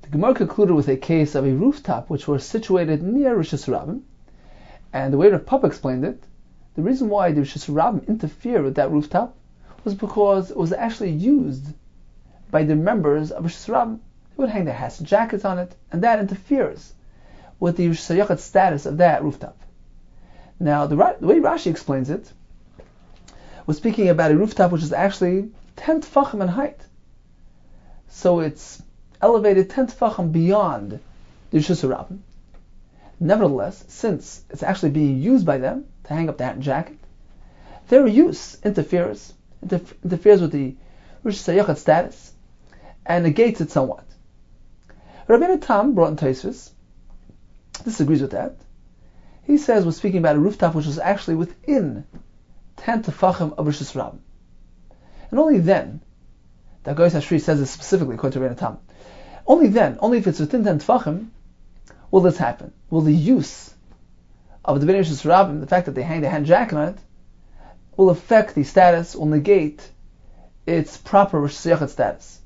The Gemara concluded with a case of a rooftop which were situated near Rosh Hashanah, and the way Rav Papa explained it, the reason why the Rosh Hashanah interfered with that rooftop was because it was actually used by the members of Rosh Hashanah. They would hang their hats and jackets on it, and that interferes with the Rosh Hashanah status of that rooftop. Now, the way Rashi explains it was speaking about a rooftop which is actually 10 tefachim in height. So it's elevated 10 tefachim beyond the Rosh Hashanah. Nevertheless, since it's actually being used by them to hang up the hat and jacket, their use interferes with the Rosh Hashanah status and negates it somewhat. Rabbeinu Tam brought in Tosfos disagrees with that. He says we're speaking about a rooftop which was actually within 10 tefachim of Rosh Hashanah. And only then, the Agoras Hashri says this specifically according to Rabbeinu Tam, only if it's within 10 tefachim, will this happen. Will the use of the Bnei Rosh Hashanah, the fact that they hang the hand jacket on it, will affect the status, will negate its proper Rosh Hashanah status.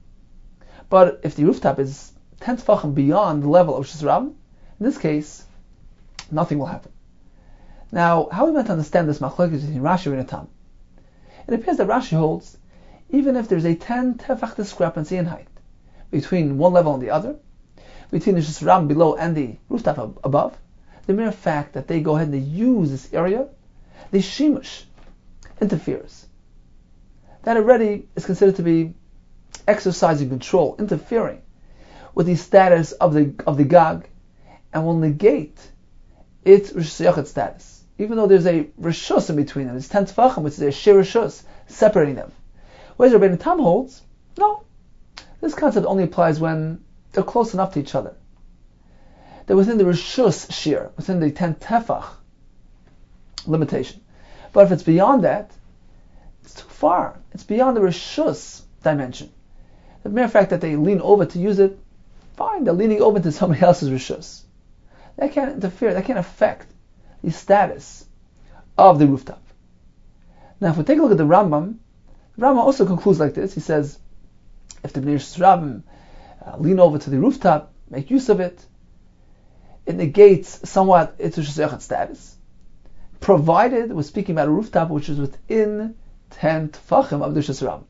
But if the rooftop is 10 tefachim beyond the level of Rosh Hashanah, in this case, nothing will happen. Now, how are we meant to understand this machlokes between Rashi and Tam? It appears that Rashi holds, even if there's a 10 tefach discrepancy in height between one level and the other, between the Rosh Hashanah below and the rooftop above, the mere fact that they go ahead and they use this area, the shimush interferes. That already is considered to be exercising control, interfering with the status of the Gag, and will negate its Rosh Hashanah status. Even though there's a Rishus in between them, there's 10 Tefachim, which is a Shir Rishus, separating them. Whereas Rabbeinu Tam holds, no, this concept only applies when they're close enough to each other. They're within the Rishus Shir, within the 10 Tefach limitation. But if it's beyond that, it's too far. It's beyond the Rishus dimension. The mere fact that they lean over to use it, fine, they're leaning over to somebody else's Rishus. That can't interfere, that can't affect the status of the rooftop. Now, if we take a look at the Rambam also concludes like this. He says, if the Bnei Yisrael lean over to the rooftop, make use of it, it negates somewhat its Rosh Hashanah status, provided we're speaking about a rooftop which is within 10 tefachim of the Rosh Hashanah.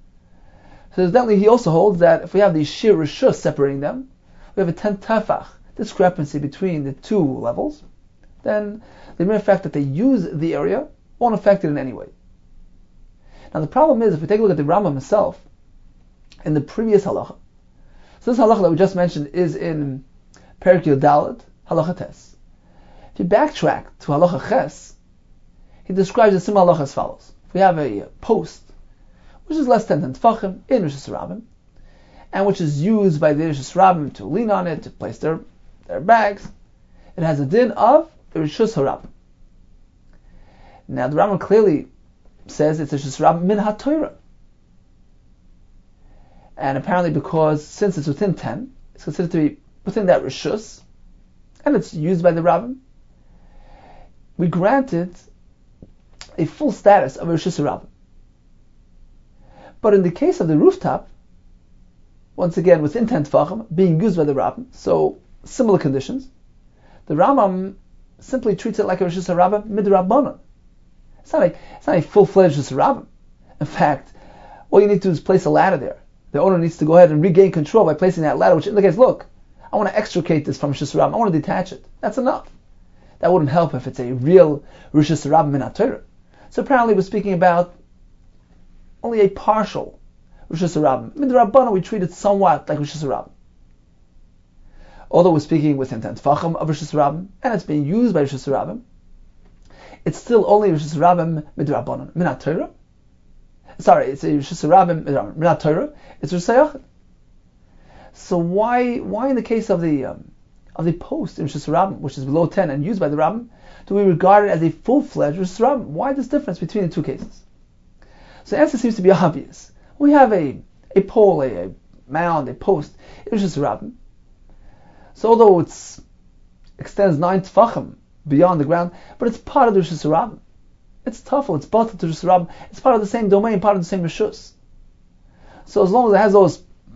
So evidently he also holds that if we have the Shir Rishus separating them, we have a 10 tefach discrepancy between the two levels, then the mere fact that they use the area won't affect it in any way. Now the problem is, if we take a look at the Rambam himself, in the previous halacha, so this halacha that we just mentioned is in Perek Yud Daled, halacha tes. If you backtrack to halacha ches, he describes the similar halacha as follows. If we have a post, which is less than 10 tefachim in Rosh Hashanah, and which is used by the Rosh Hashanah to lean on it, to place their bags, it has a din of the Rosh Hashanah. Now the Rambam clearly says it's a Rosh Hashanah min ha-Torah. And apparently because, since it's within 10, it's considered to be within that Rishus, and it's used by the Rambam, we granted a full status of a Rosh Hashanah. But in the case of the rooftop, once again within 10 tefachim, being used by the Rambam, so similar conditions, the Rambam simply treats it like a Rosh Hashanah midrabanan. It's not a full-fledged Rosh Hashanah. In fact, all you need to do is place a ladder there. The owner needs to go ahead and regain control by placing that ladder, which indicates, look, I want to extricate this from Rosh Hashanah. I want to detach it. That's enough. That wouldn't help if it's a real Rosh Hashanah min ha-Torah. So apparently we're speaking about only a partial Rosh Hashanah. Midrabanan, we treat it somewhat like Rosh Hashanah. Although we're speaking within 10 tefachim of Rosh Hashanah, and it's being used by Rosh Hashanah, it's still only Rosh Hashanah midrabanan, min ha-Torah. Sorry, it's a Rosh Hashanah min ha-Torah. It's Rosh Hashanah. So why in the case of the post in Rosh Hashanah, which is below 10 and used by the Rambam, do we regard it as a full-fledged Rosh Hashanah? Why this difference between the two cases? So the answer seems to be obvious. We have a pole, a mound, a post in Rosh Hashanah. So although it extends 9 tefachim beyond the ground, but it's part of the Rosh Hashanah. It's tafel, it's bottled to Rosh Hashanah. It's part of the same domain, part of the same rishus. So as long as it has those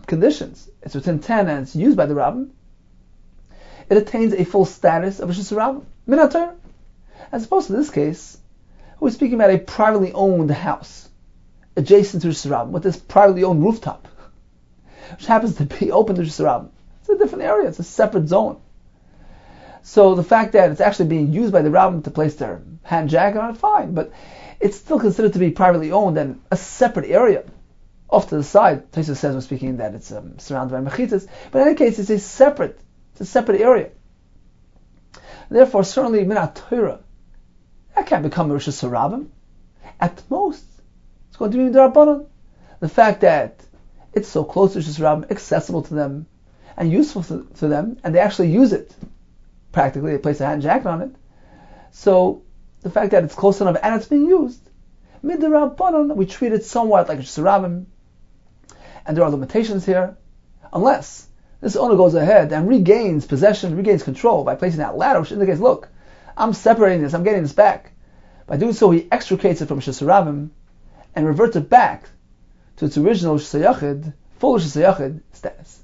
conditions, it's within 10 and it's used by the Rabbim, it attains a full status of Rishus Rabbim, Min HaTorah. As opposed to this case, we're speaking about a privately owned house, adjacent to Rishus Rabbim, with this privately owned rooftop, which happens to be open to Rishus Rabbim. It's a different area, it's a separate zone. So the fact that it's actually being used by the Rabbim to place their hand jacket on it, fine, but it's still considered to be privately owned and a separate area. Off to the side, Tosfos says we're speaking that it's surrounded by mechitzas, but in any case it's a separate area. Therefore, certainly Min HaTorah, that can't become a Rishus Rabbim. At most, it's going to be D'Rabbanan. The fact that it's so close to Rishus Rabbim, accessible to them, and useful to them, and they actually use it. Practically, they place a hand jacket on it. So, the fact that it's close enough and it's being used, D'Rabbanan, we treat it somewhat like Rishus Rabbim, and there are limitations here, unless this owner goes ahead and regains possession, regains control by placing that ladder, which indicates, look, I'm separating this, I'm getting this back. By doing so, he extricates it from Rishus Rabbim and reverts it back to its original Rishus HaYachid, full Rishus HaYachid status.